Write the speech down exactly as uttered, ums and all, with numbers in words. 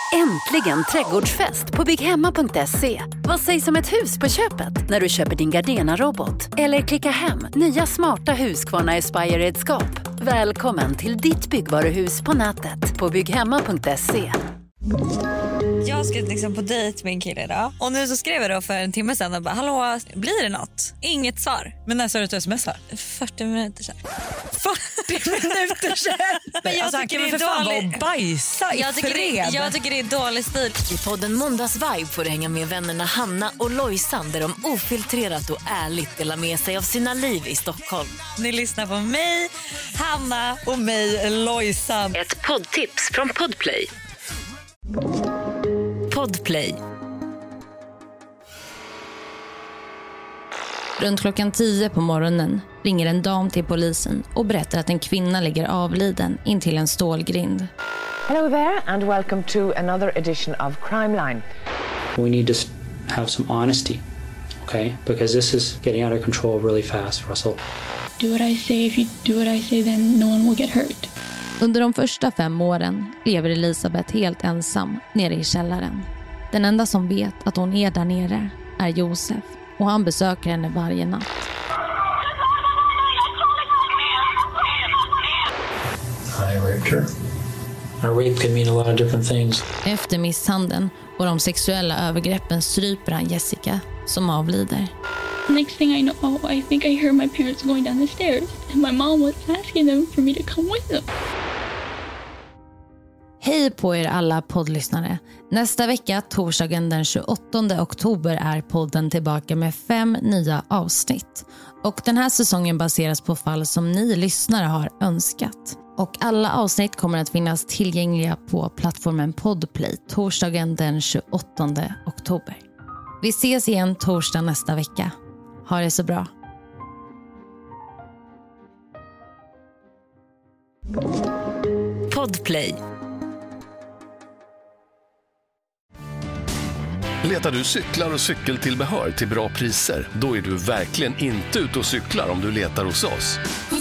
Äntligen trädgårdsfest på bygghemma punkt se. Vad sägs om ett hus på köpet när du köper din Gardena-robot? Eller klicka hem nya smarta Husqvarna Aspire-redskap. Välkommen till ditt byggvaruhus på nätet på bygghemma punkt se. Jag ska liksom på dejt med en kille idag. Och nu så skrev jag då för en timme sedan och bara, hallå, blir det något? Inget svar. Men när sa du att du smsar? fyrtio minuter sedan. fyrtio minuter sedan? Men jag alltså, tycker det är dålig. Bajsa i jag tycker, det, jag tycker det är dålig stil. I podden Måndagsvibe får du hänga med vännerna Hanna och Lojsan, där de ofiltrerat och ärligt delar med sig av sina liv i Stockholm. Ni lyssnar på mig, Hanna och mig, Lojsan. Ett poddtips från Podplay. Podplay. Runt klockan tio på morgonen ringer en dam till polisen och berättar att en kvinna ligger avliden intill en stålgrind. Hello there and welcome to another edition of Crime Line. We need to have some honesty, okay? Because this is getting out of control really fast, Russell. Do what I say. If you do what I say, then no one will get hurt. Under de första fem åren lever Elisabeth helt ensam nere i källaren. Den enda som vet att hon är där nere är Josef, och han besöker henne varje natt. I raped her. A rape can mean a lot of different things. Efter misshandeln och de sexuella övergreppen stryper han Jessica, som avlider. Next thing I know, I think I heard my parents going down the stairs, and my mom was asking them for me to come with them. Hej på er alla poddlyssnare. Nästa vecka, torsdagen den tjugoåttonde oktober, är podden tillbaka med fem nya avsnitt. Och den här säsongen baseras på fall som ni lyssnare har önskat. Och alla avsnitt kommer att finnas tillgängliga på plattformen Podplay torsdagen den tjugoåttonde oktober. Vi ses igen torsdag nästa vecka. Ha det så bra. Podplay. Letar du cyklar och cykeltillbehör till bra priser? Då är du verkligen inte ute och cyklar om du letar hos oss.